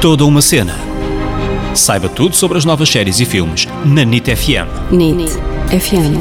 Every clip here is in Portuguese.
Toda uma cena. Saiba tudo sobre as novas séries e filmes na NIT FM. NIT FM.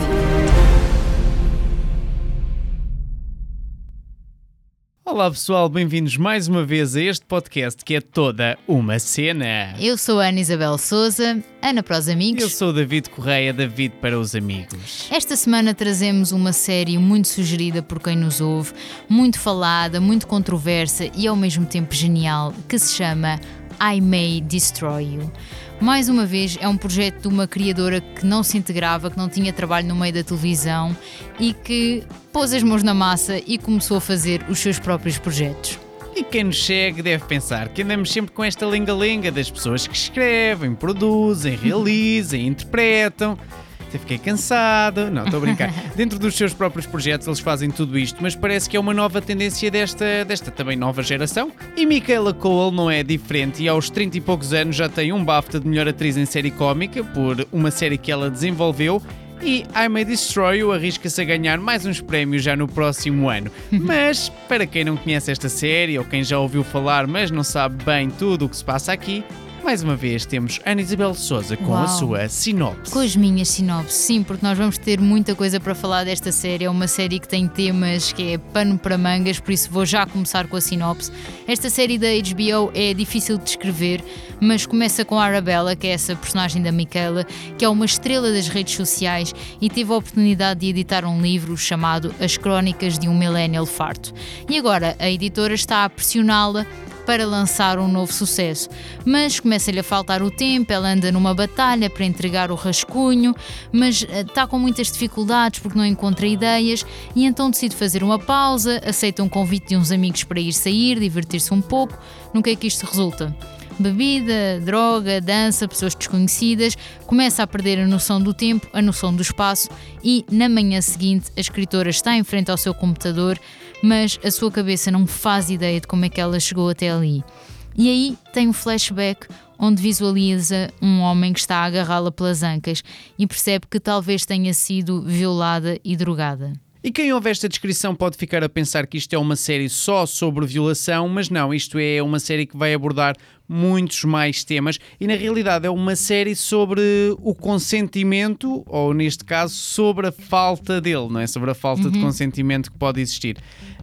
Olá pessoal, bem-vindos mais uma vez a este podcast que é Toda uma Cena. Eu sou a Ana Isabel Souza, Ana para os amigos. Eu sou o David Correia, David para os amigos. Esta semana trazemos uma série muito sugerida por quem nos ouve, muito falada, muito controversa e ao mesmo tempo genial, que se chama I May Destroy You. Mais uma vez, é um projeto de uma criadora que não se integrava, que não tinha trabalho no meio da televisão e que pôs as mãos na massa e começou a fazer os seus próprios projetos. E quem nos segue deve pensar que andamos sempre com esta lenga-lenga das pessoas que escrevem, produzem, realizam, interpretam. Até fiquei cansado. Não, estou a brincar. Dentro dos seus próprios projetos eles fazem tudo isto, mas parece que é uma nova tendência desta também nova geração. E Michaela Coel não é diferente e aos 30 e poucos anos já tem um BAFTA de melhor atriz em série cómica por uma série que ela desenvolveu. E I May Destroy You arrisca-se a ganhar mais uns prémios já no próximo ano. Mas, para quem não conhece esta série ou quem já ouviu falar mas não sabe bem tudo o que se passa aqui, mais uma vez temos Ana Isabel Souza com a sua sinopse. Com as minhas sinopses, sim, porque nós vamos ter muita coisa para falar desta série. É uma série que tem temas que é pano para mangas, por isso vou já começar com a sinopse. Esta série da HBO é difícil de descrever, mas começa com a Arabella, que é essa personagem da Michaela, que é uma estrela das redes sociais e teve a oportunidade de editar um livro chamado As Crónicas de um Millennial Farto. E agora a editora está a pressioná-la para lançar um novo sucesso, mas começa-lhe a faltar o tempo, ela anda numa batalha para entregar o rascunho, mas está com muitas dificuldades porque não encontra ideias e então decide fazer uma pausa, aceita um convite de uns amigos para ir sair, divertir-se um pouco. No que é que isto resulta? Bebida, droga, dança, pessoas desconhecidas, começa a perder a noção do tempo, a noção do espaço e na manhã seguinte a escritora está em frente ao seu computador, mas a sua cabeça não faz ideia de como é que ela chegou até ali. E aí tem um flashback onde visualiza um homem que está a agarrá-la pelas ancas e percebe que talvez tenha sido violada e drogada. E quem ouve esta descrição pode ficar a pensar que isto é uma série só sobre violação, mas não, isto é uma série que vai abordar muitos mais temas e na realidade é uma série sobre o consentimento, ou neste caso sobre a falta dele, não é? Sobre a falta de consentimento que pode existir.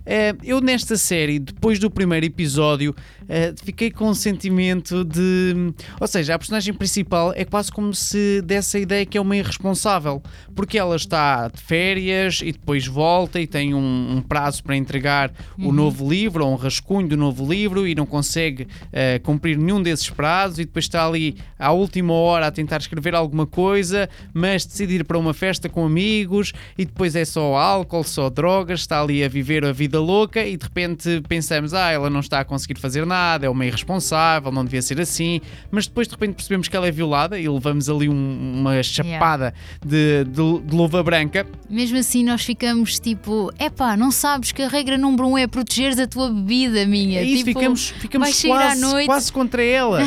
Eu nesta série, depois do primeiro episódio, fiquei com um sentimento de... Ou seja, a personagem principal é quase como se desse a ideia que é uma irresponsável, porque ela está de férias e depois volta e tem um prazo para entregar o novo livro, ou um rascunho do novo livro e não consegue cumprir nenhum desses prazos e depois está ali à última hora a tentar escrever alguma coisa, mas decidir para uma festa com amigos e depois é só álcool, só drogas, está ali a viver a vida louca e de repente pensamos, ela não está a conseguir fazer nada, é uma irresponsável, não devia ser assim, mas depois de repente percebemos que ela é violada e levamos ali uma chapada de luva branca. Mesmo assim nós ficamos tipo, não sabes que a regra número 1 é protegeres a tua bebida, minha. É isso, tipo, ficamos quase contra ela.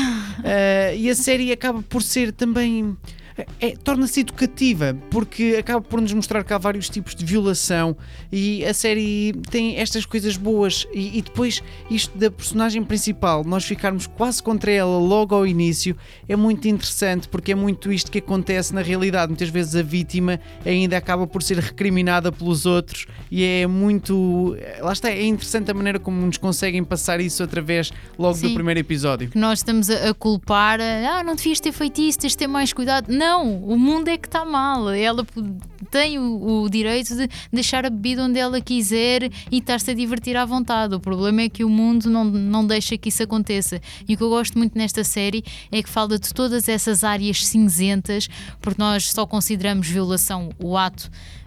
E a série acaba por ser também... torna-se educativa, porque acaba por nos mostrar que há vários tipos de violação e a série tem estas coisas boas e depois isto da personagem principal, nós ficarmos quase contra ela logo ao início, é muito interessante porque é muito isto que acontece na realidade. Muitas vezes a vítima ainda acaba por ser recriminada pelos outros e é muito... Lá está, é interessante a maneira como nos conseguem passar isso através logo do primeiro episódio. Nós estamos a culpar, não devias ter feito isso, tens de ter mais cuidado. Não, o mundo é que está mal. Ela tem o direito de deixar a bebida onde ela quiser e estar-se a divertir à vontade. O problema é que o mundo não deixa que isso aconteça. E o que eu gosto muito nesta série é que fala de todas essas áreas cinzentas, porque nós só consideramos violação o ato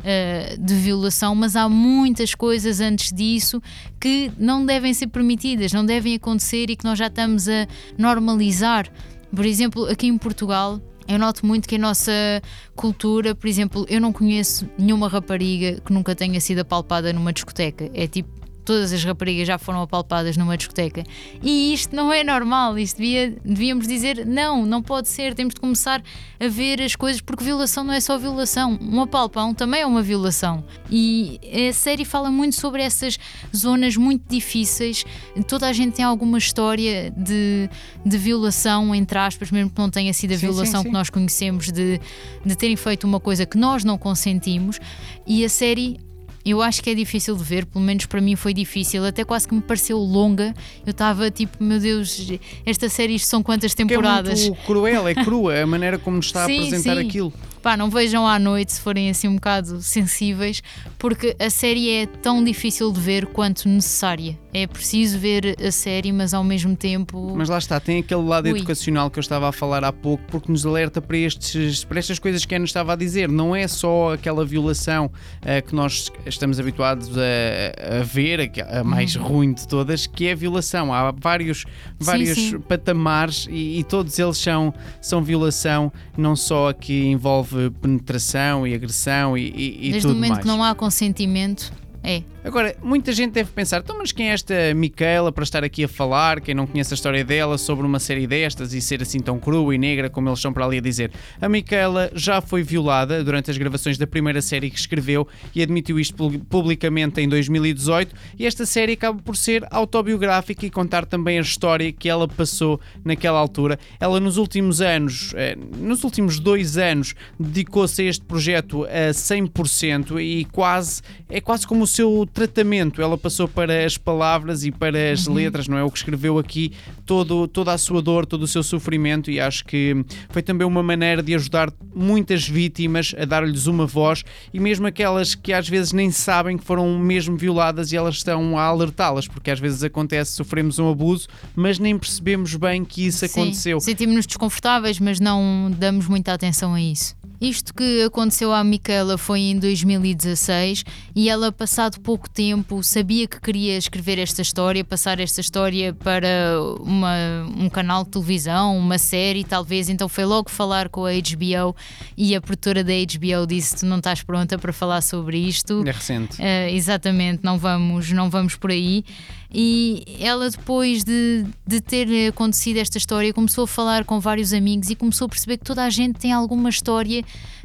de violação, mas há muitas coisas antes disso que não devem ser permitidas, não devem acontecer e que nós já estamos a normalizar. Por exemplo, aqui em Portugal, eu noto muito que a nossa cultura, por exemplo, eu não conheço nenhuma rapariga que nunca tenha sido apalpada numa discoteca. É tipo todas as raparigas já foram apalpadas numa discoteca. E isto não é normal, isto devíamos dizer não pode ser, temos de começar a ver as coisas, porque violação não é só violação, um apalpão também é uma violação. E a série fala muito sobre essas zonas muito difíceis. Toda a gente tem alguma história de violação, entre aspas, mesmo que não tenha sido a violação que nós conhecemos, de terem feito uma coisa que nós não consentimos. E a série, eu acho que é difícil de ver, pelo menos para mim foi difícil, até quase que me pareceu longa. Eu estava tipo, meu Deus, esta série isto são quantas temporadas? É muito cruel, é crua a maneira como nos está a apresentar aquilo. Pá, não vejam à noite se forem assim um bocado sensíveis, porque a série é tão difícil de ver quanto necessária. É preciso ver a série, mas ao mesmo tempo... Mas lá está, tem aquele lado educacional que eu estava a falar há pouco, porque nos alerta para estas coisas que a Ana estava a dizer. Não é só aquela violação que nós estamos habituados a ver, a mais ruim de todas, que é a violação. Há vários patamares e todos eles são violação, não só a que envolve penetração e agressão e tudo mais. Desde o momento que não há consentimento, Agora, muita gente deve pensar, então, mas quem é esta Micaela para estar aqui a falar, quem não conhece a história dela sobre uma série destas e ser assim tão crua e negra como eles estão para ali a dizer? A Micaela já foi violada durante as gravações da primeira série que escreveu e admitiu isto publicamente em 2018, e esta série acaba por ser autobiográfica e contar também a história que ela passou naquela altura. Ela nos últimos 2 anos, dedicou-se a este projeto a 100% e é quase como o seu tratamento. Ela passou para as palavras e para as letras, não é? O que escreveu aqui, toda a sua dor, todo o seu sofrimento, e acho que foi também uma maneira de ajudar muitas vítimas a dar-lhes uma voz, e mesmo aquelas que às vezes nem sabem que foram mesmo violadas e elas estão a alertá-las, porque às vezes acontece, sofremos um abuso, mas nem percebemos bem que isso aconteceu. Sentimos-nos desconfortáveis, mas não damos muita atenção a isso. Isto que aconteceu à Micaela foi em 2016 e ela, passado pouco tempo, sabia que queria escrever esta história, passar esta história para um canal de televisão, uma série talvez, então foi logo falar com a HBO e a produtora da HBO disse: tu não estás pronta para falar sobre isto. É recente. Exatamente, não vamos por aí. E ela, depois de ter acontecido esta história, começou a falar com vários amigos e começou a perceber que toda a gente tem alguma história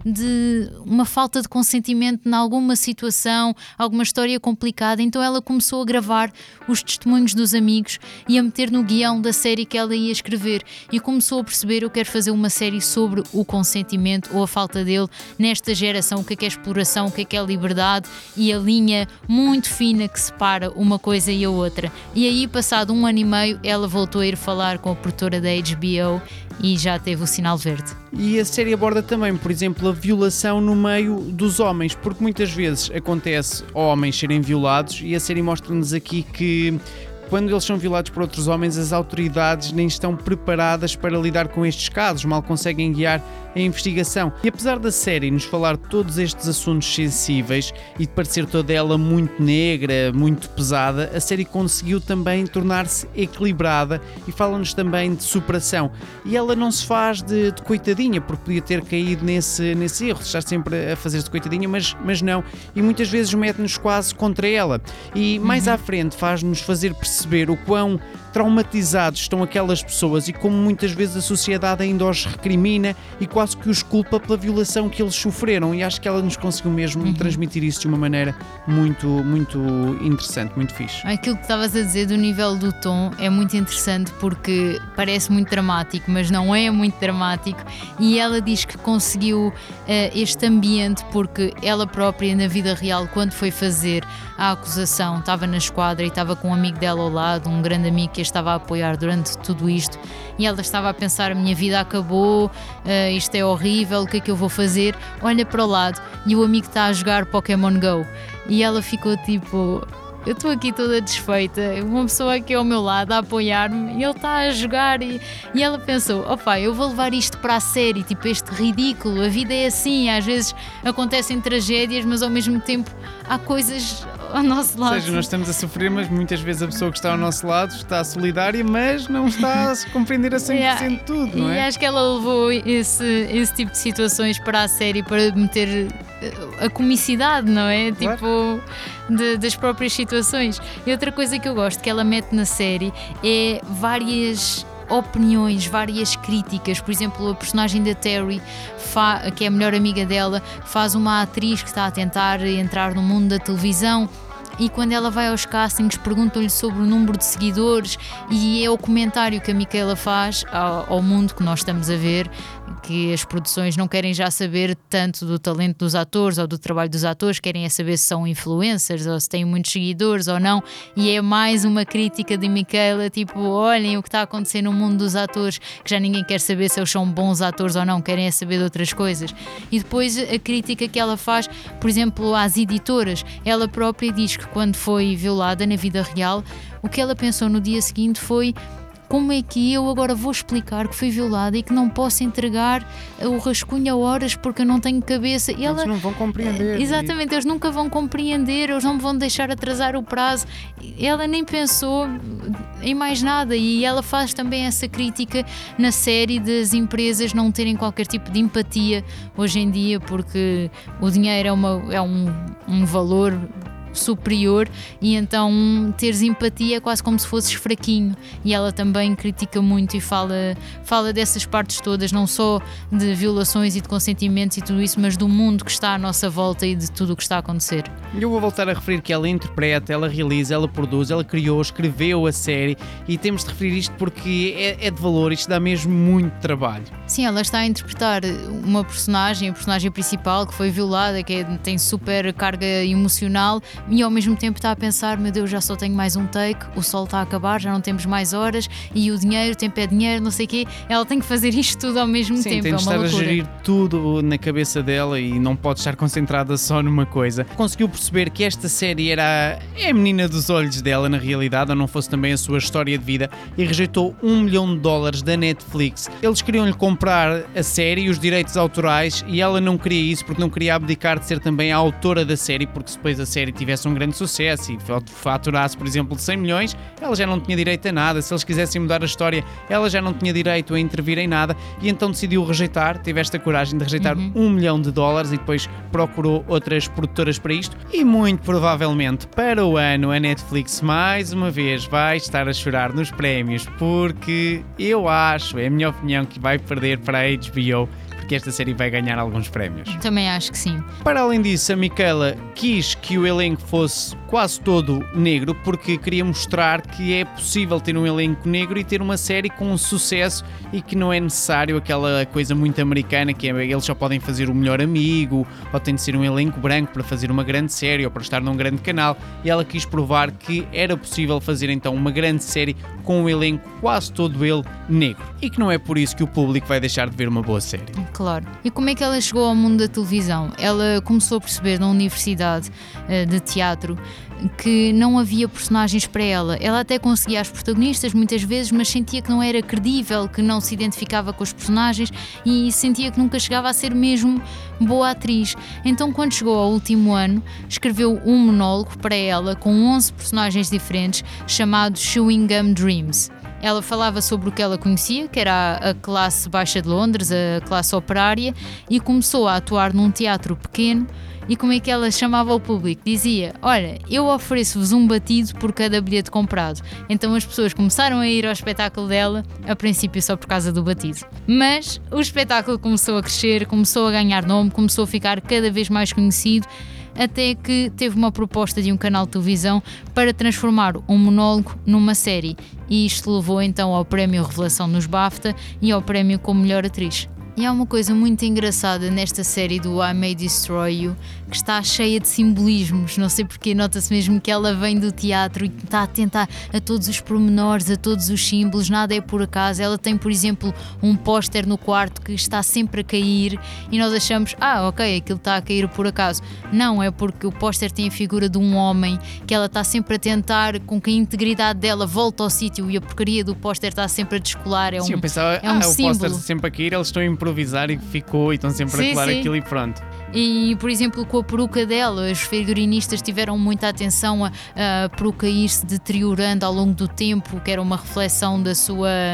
de uma falta de consentimento em alguma situação, alguma história complicada. Então ela começou a gravar os testemunhos dos amigos e a meter no guião da série que ela ia escrever, e começou a perceber: eu quero fazer uma série sobre o consentimento ou a falta dele nesta geração, o que é exploração, o que é liberdade e a linha muito fina que separa uma coisa e a outra. E aí, passado 1 ano e meio, ela voltou a ir falar com a produtora da HBO e já teve o sinal verde. E a série aborda também, por exemplo, a violação no meio dos homens, porque muitas vezes acontece homens serem violados, e a série mostra-nos aqui que quando eles são violados por outros homens, as autoridades nem estão preparadas para lidar com estes casos, mal conseguem guiar a investigação. E apesar da série nos falar de todos estes assuntos sensíveis e de parecer toda ela muito negra, muito pesada, a série conseguiu também tornar-se equilibrada e fala-nos também de superação. E ela não se faz de coitadinha, porque podia ter caído nesse erro, estar sempre a fazer-se de coitadinha, mas não. E muitas vezes mete-nos quase contra ela. E mais à frente faz-nos fazer perceber o quão traumatizados estão aquelas pessoas e como muitas vezes a sociedade ainda os recrimina e quase que os culpa pela violação que eles sofreram, e acho que ela nos conseguiu mesmo transmitir isso de uma maneira muito, muito interessante, muito fixe. Aquilo que estavas a dizer do nível do tom é muito interessante, porque parece muito dramático, mas não é muito dramático, e ela diz que conseguiu este ambiente porque ela própria, na vida real, quando foi fazer a acusação, estava na esquadra e estava com um amigo dela ao lado, um grande amigo que a estava a apoiar durante tudo isto, e ela estava a pensar: a minha vida acabou, isto é horrível, o que é que eu vou fazer? Olha para o lado e o amigo está a jogar Pokémon Go, e ela ficou tipo: eu estou aqui toda desfeita, uma pessoa aqui ao meu lado a apoiar-me e ele está a jogar, e ela pensou: opa, eu vou levar isto para a série, tipo, este ridículo, a vida é assim, às vezes acontecem tragédias, mas ao mesmo tempo há coisas ao nosso Ou lado. seja, nós estamos a sofrer, mas muitas vezes a pessoa que está ao nosso lado está solidária, mas não está a compreender a 100% tudo, não E é? acho que ela levou esse tipo de situações para a série para meter a comicidade, não é? Claro. Tipo, das próprias situações. E outra coisa que eu gosto que ela mete na série é várias opiniões, várias críticas. Por exemplo, a personagem da Terry, que é a melhor amiga dela, faz uma atriz que está a tentar entrar no mundo da televisão. E quando ela vai aos castings, perguntam-lhe sobre o número de seguidores, e é o comentário que a Micaela faz ao mundo que nós estamos a ver, que as produções não querem já saber tanto do talento dos atores ou do trabalho dos atores, querem é saber se são influencers ou se têm muitos seguidores ou não. E é mais uma crítica de Micaela, tipo, olhem o que está a acontecer no mundo dos atores, que já ninguém quer saber se eles são bons atores ou não, querem é saber de outras coisas. E depois a crítica que ela faz, por exemplo, às editoras. Ela própria diz que quando foi violada na vida real, o que ela pensou no dia seguinte foi: como é que eu agora vou explicar que fui violada e que não posso entregar o rascunho a horas porque eu não tenho cabeça? E Eles não vão compreender. Exatamente, eles nunca vão compreender, eles não me vão deixar atrasar o prazo. Ela nem pensou em mais nada, e ela faz também essa crítica na série das empresas não terem qualquer tipo de empatia hoje em dia, porque o dinheiro é um valor superior, e então teres empatia é quase como se fosses fraquinho. E ela também critica muito e fala dessas partes todas, não só de violações e de consentimentos e tudo isso, mas do mundo que está à nossa volta e de tudo o que está a acontecer. Eu vou voltar a referir que ela interpreta, ela realiza, ela produz, ela criou, escreveu a série, e temos de referir isto porque é de valor, isto dá mesmo muito trabalho. Sim, ela está a interpretar uma personagem, a personagem principal que foi violada, que tem super carga emocional, e ao mesmo tempo está a pensar: meu Deus, já só tenho mais um take, o sol está a acabar, já não temos mais horas, e o dinheiro, o tempo é dinheiro, não sei o quê. Ela tem que fazer isto tudo ao mesmo Sim, tempo, tem é de uma estar loucura. a gerir tudo na cabeça dela e não pode estar concentrada só numa coisa. Conseguiu perceber que esta série é a menina dos olhos dela, na realidade, ou não fosse também a sua história de vida, e rejeitou $1 milhão da Netflix. Eles queriam-lhe comprar a série e os direitos autorais, e ela não queria isso porque não queria abdicar de ser também a autora da série, porque se depois a série tivesse um grande sucesso e faturasse, por exemplo, de 100 milhões, ela já não tinha direito a nada. Se eles quisessem mudar a história, ela já não tinha direito a intervir em nada, e então decidiu rejeitar, teve esta coragem de rejeitar $1 milhão, e depois procurou outras produtoras para isto, e muito provavelmente para o ano a Netflix mais uma vez vai estar a chorar nos prémios, porque eu acho, é a minha opinião, que vai perder para a HBO, porque esta série vai ganhar alguns prémios. Também acho que sim. Para além disso, a Micaela quis que o elenco fosse quase todo negro, porque queria mostrar que é possível ter um elenco negro e ter uma série com sucesso, e que não é necessário aquela coisa muito americana que eles só podem fazer o melhor amigo, ou tem de ser um elenco branco para fazer uma grande série ou para estar num grande canal. E ela quis provar que era possível fazer então uma grande série com um elenco quase todo ele negro, e que não é por isso que o público vai deixar de ver uma boa série. Claro. E como é que ela chegou ao mundo da televisão? Ela começou a perceber na universidade de teatro que não havia personagens para ela. Ela até conseguia as protagonistas muitas vezes, mas sentia que não era credível, que não se identificava com os personagens, e sentia que nunca chegava a ser mesmo boa atriz. Então, quando chegou ao último ano, escreveu um monólogo para ela com 11 personagens diferentes, chamado Chewing Gum Dreams. Ela falava sobre o que ela conhecia, que era a classe baixa de Londres, a classe operária, e começou a atuar num teatro pequeno. E como é que ela chamava o público? Dizia: olha, eu ofereço-vos um batido por cada bilhete comprado. Então as pessoas começaram a ir ao espetáculo dela, a princípio só por causa do batido. Mas o espetáculo começou a crescer, começou a ganhar nome, começou a ficar cada vez mais conhecido, até que teve uma proposta de um canal de televisão para transformar um monólogo numa série. E isto levou então ao prémio Revelação nos BAFTA e ao prémio como melhor atriz. E há uma coisa muito engraçada nesta série do I May Destroy You, que está cheia de simbolismos. Não sei porque, nota-se mesmo que ela vem do teatro e está atenta a todos os pormenores, a todos os símbolos, nada é por acaso. Ela tem, por exemplo, um póster no quarto que está sempre a cair, e nós achamos: ok, aquilo está a cair por acaso. Não, é porque o póster tem a figura de um homem que ela está sempre a tentar com que a integridade dela volte ao sítio, e a porcaria do póster está sempre a descolar. Sim, eu pensava, é um o símbolo. póster sempre a cair, eles estão a improvisar improvisar e ficou, e estão sempre a colar aquilo e pronto. E, por exemplo, com a peruca dela, os figurinistas tiveram muita atenção a peruca ir-se deteriorando ao longo do tempo, que era uma reflexão da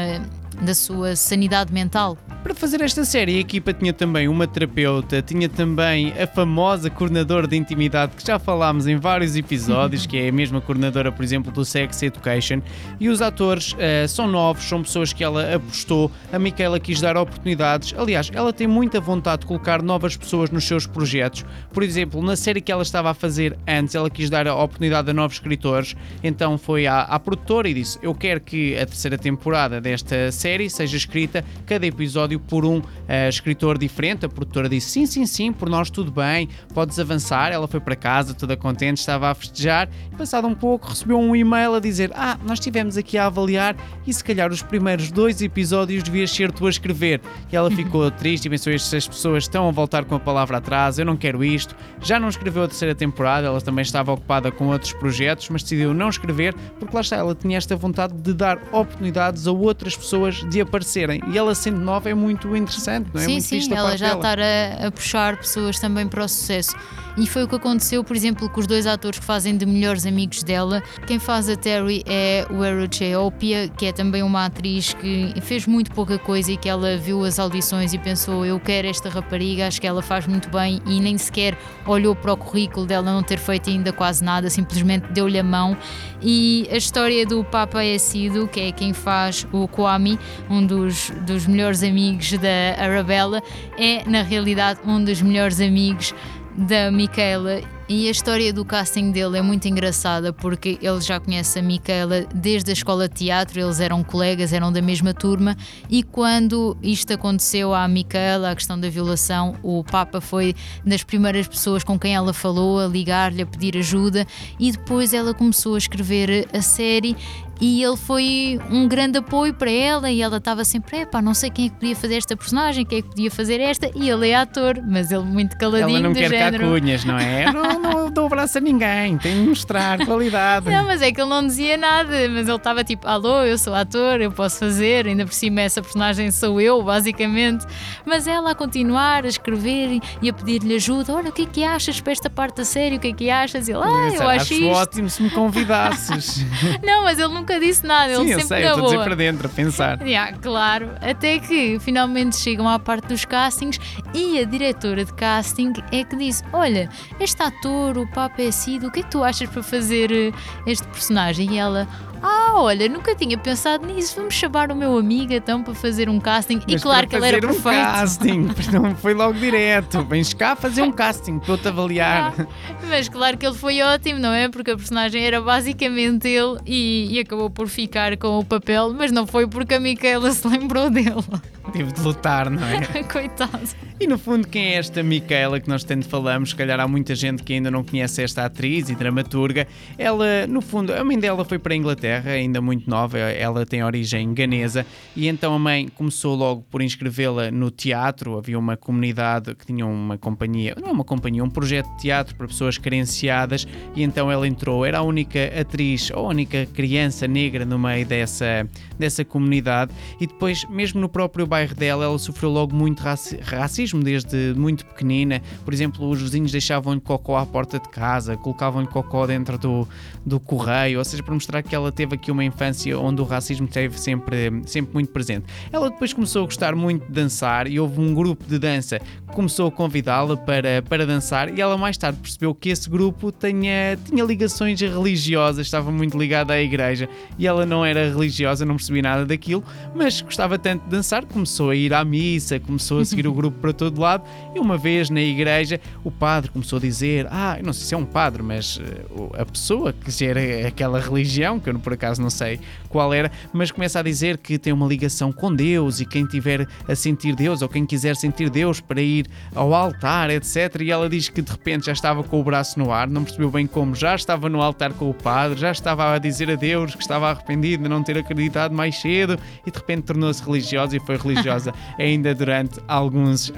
sua sanidade mental. Para fazer esta série, a equipa tinha também uma terapeuta, tinha também a famosa coordenadora de intimidade que já falámos em vários episódios, que é a mesma coordenadora, por exemplo, do Sex Education, e os atores são novos, são pessoas que ela apostou, a Micaela quis dar oportunidades, aliás, ela tem muita vontade de colocar novas pessoas nos seus projetos, por exemplo, na série que ela estava a fazer antes, ela quis dar a oportunidade a novos escritores, então foi à produtora e disse, eu quero que a terceira temporada desta série seja escrita, cada episódio por um escritor diferente. A produtora disse sim, por nós tudo bem, podes avançar. Ela foi para casa toda contente, estava a festejar e passado um pouco recebeu um e-mail a dizer nós estivemos aqui a avaliar e se calhar os primeiros 2 episódios devias ser tu a escrever. E ela ficou triste e pensou, estas pessoas estão a voltar com a palavra atrás, eu não quero isto. Já não escreveu a terceira temporada, ela também estava ocupada com outros projetos, mas decidiu não escrever porque lá está, ela tinha esta vontade de dar oportunidades a outras pessoas de aparecerem e ela sendo nova é muito interessante, não é? Sim, ela já está a puxar pessoas também para o sucesso. E foi o que aconteceu, por exemplo, com os 2 atores que fazem de melhores amigos dela. Quem faz a Terry é o Eruche Opia, que é também uma atriz que fez muito pouca coisa e que ela viu as audições e pensou, eu quero esta rapariga, acho que ela faz muito bem, e nem sequer olhou para o currículo dela não ter feito ainda quase nada, simplesmente deu-lhe a mão. E a história do Papa Essido, que é quem faz o Kwame, um dos melhores amigos da Arabella, é na realidade um dos melhores amigos da Micaela. E a história do casting dele é muito engraçada porque ele já conhece a Micaela desde a escola de teatro, eles eram colegas, eram da mesma turma, e quando isto aconteceu à Micaela, a questão da violação, o Papa foi das primeiras pessoas com quem ela falou, a ligar-lhe, a pedir ajuda, e depois ela começou a escrever a série e ele foi um grande apoio para ela e ela estava sempre, não sei quem é que podia fazer esta personagem, quem é que podia fazer esta, e ele é ator, mas ele muito caladinho, ela não do quer género. cá cunhas, não é? Não dou abraço a ninguém, tem de mostrar qualidade. Não, mas é que ele não dizia nada, mas ele estava tipo, alô, eu sou ator, eu posso fazer, ainda por cima essa personagem sou eu, basicamente. Mas ela a continuar a escrever e a pedir-lhe ajuda, olha, o que é que achas para esta parte da série, o que é que achas? E ele, eu acho isto. Ótimo se me convidasses. Não, mas ele nunca disse nada, ele sempre eu sei, eu estou a dizer para dentro, a pensar. Claro, até que finalmente chegam à parte dos castings e a diretora de casting é que disse, olha, este ator, o Papa Essido, o que é que tu achas para fazer este personagem? E ela, olha, nunca tinha pensado nisso, vamos chamar o meu amigo então para fazer um casting. Mas e claro que ele era perfeito. Casting, não foi logo direto, vens cá fazer um casting para eu te avaliar. Mas claro que ele foi ótimo, não é? Porque a personagem era basicamente ele e acabou por ficar com o papel, mas não foi porque a Micaela se lembrou dele. Tive de lutar, não é? Coitado. E no fundo, quem é esta Micaela que nós tanto falamos? Se calhar há muita gente que ainda não conhece esta atriz e dramaturga. Ela, no fundo, a mãe dela foi para a Inglaterra, ainda muito nova, ela tem origem ganesa, e então a mãe começou logo por inscrevê-la no teatro. Havia uma comunidade que tinha uma companhia, não é uma companhia, um projeto de teatro para pessoas carenciadas, e então ela entrou, era a única atriz ou a única criança negra no meio dessa comunidade, e depois, mesmo no próprio bairro dela, ela sofreu logo muito racismo desde muito pequenina. Por exemplo, os vizinhos deixavam-lhe cocó à porta de casa, colocavam-lhe cocó dentro do correio, ou seja, para mostrar que ela teve aqui uma infância onde o racismo esteve sempre muito presente. Ela depois começou a gostar muito de dançar e houve um grupo de dança que começou a convidá-la para dançar, e ela mais tarde percebeu que esse grupo tinha ligações religiosas, estava muito ligada à igreja, e ela não era religiosa, não percebia nada daquilo, mas gostava tanto de dançar, começou a ir à missa, começou a seguir o grupo para todo lado, e uma vez na igreja o padre começou a dizer, eu não sei se é um padre, mas a pessoa que gera aquela religião, que eu por acaso não sei qual era, mas começa a dizer que tem uma ligação com Deus, e quem tiver a sentir Deus, ou quem quiser sentir Deus, para ir ao altar, etc. E ela diz que de repente já estava com o braço no ar, não percebeu bem como, já estava no altar com o padre, já estava a dizer a Deus que estava arrependido de não ter acreditado mais cedo, e de repente tornou-se religiosa, e foi religiosa ainda durante alguns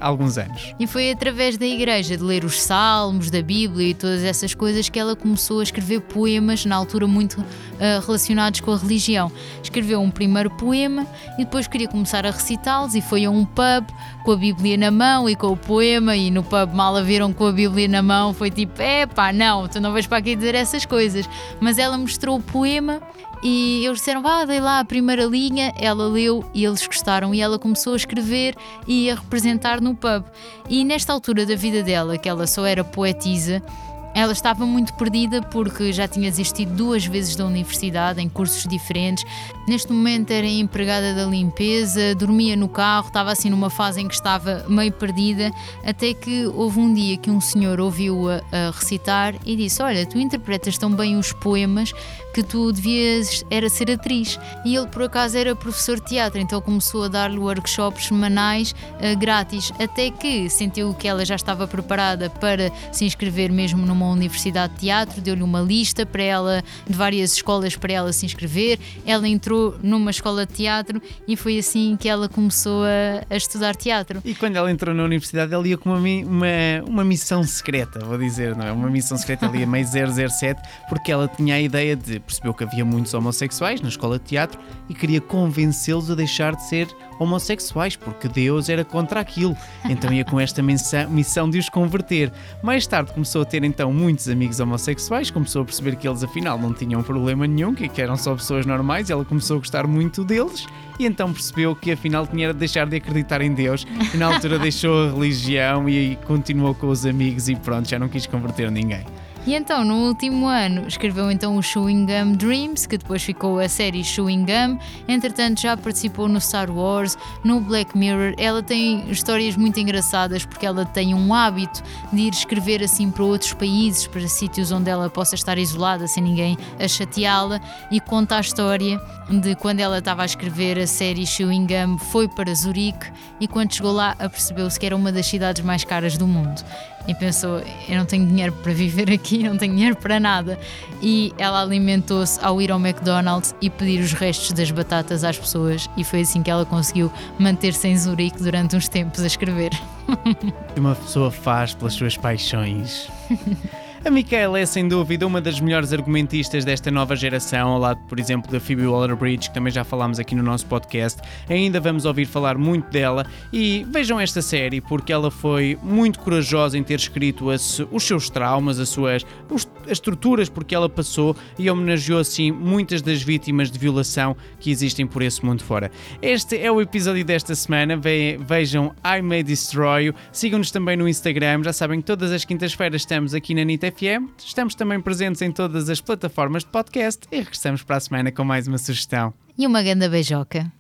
alguns anos. E foi através da igreja, de ler os salmos, da Bíblia e todas essas coisas, que ela começou a escrever poemas, na altura muito relacionados com a religião. Escreveu um primeiro poema e depois queria começar a recitá-los e foi a um pub com a Bíblia na mão e com o poema, e no pub mal a viram com a Bíblia na mão, foi tipo, não, tu não vais para aqui dizer essas coisas. Mas ela mostrou o poema e eles disseram, dei lá a primeira linha, ela leu e eles gostaram, e ela começou a escrever e a representar no pub. E nesta altura da vida dela, que ela só era poetisa, ela estava muito perdida porque já tinha desistido 2 vezes da universidade, em cursos diferentes. Neste momento era empregada da limpeza, dormia no carro, estava assim numa fase em que estava meio perdida, até que houve um dia que um senhor ouviu-a a recitar e disse, olha, tu interpretas tão bem os poemas que tu devias era ser atriz. E ele por acaso era professor de teatro, então começou a dar-lhe workshops semanais grátis, até que sentiu que ela já estava preparada para se inscrever mesmo numa universidade de teatro, deu-lhe uma lista para ela, de várias escolas para ela se inscrever. Ela entrou numa escola de teatro e foi assim que ela começou a estudar teatro. E quando ela entrou na universidade, ela ia com uma missão secreta, vou dizer, não é? Uma missão secreta ali a meio 007, porque ela tinha a ideia de, percebeu que havia muitos homossexuais na escola de teatro e queria convencê-los a deixar de ser homossexuais, porque Deus era contra aquilo. Então ia com esta missão de os converter. Mais tarde começou a ter então muitos amigos homossexuais, começou a perceber que eles afinal não tinham problema nenhum, que eram só pessoas normais, e ela começou a gostar muito deles, e então percebeu que afinal tinha de deixar de acreditar em Deus, e na altura deixou a religião e continuou com os amigos e pronto, já não quis converter ninguém. E então, no último ano, escreveu então o Chewing Gum Dreams, que depois ficou a série Chewing Gum. Entretanto, já participou no Star Wars, no Black Mirror. Ela tem histórias muito engraçadas, porque ela tem um hábito de ir escrever assim para outros países, para sítios onde ela possa estar isolada, sem ninguém a chateá-la, e conta a história de quando ela estava a escrever a série Chewing Gum, foi para Zurique, e quando chegou lá apercebeu-se que era uma das cidades mais caras do mundo. E pensou, eu não tenho dinheiro para viver aqui, não tenho dinheiro para nada. E ela alimentou-se ao ir ao McDonald's e pedir os restos das batatas às pessoas, e foi assim que ela conseguiu manter-se em Zurique durante uns tempos a escrever. Uma pessoa faz pelas suas paixões. A Michaela é sem dúvida uma das melhores argumentistas desta nova geração, ao lado, por exemplo, da Phoebe Waller-Bridge, que também já falámos aqui no nosso podcast. Ainda vamos ouvir falar muito dela, e vejam esta série porque ela foi muito corajosa em ter escrito os seus traumas, as torturas por que ela passou, e homenageou assim muitas das vítimas de violação que existem por esse mundo fora. Este é o episódio desta semana. Vejam I May Destroy You, sigam-nos também no Instagram, já sabem que todas as quintas-feiras estamos aqui na NIT FM, estamos também presentes em todas as plataformas de podcast, e regressamos para a semana com mais uma sugestão. E uma grande beijoca.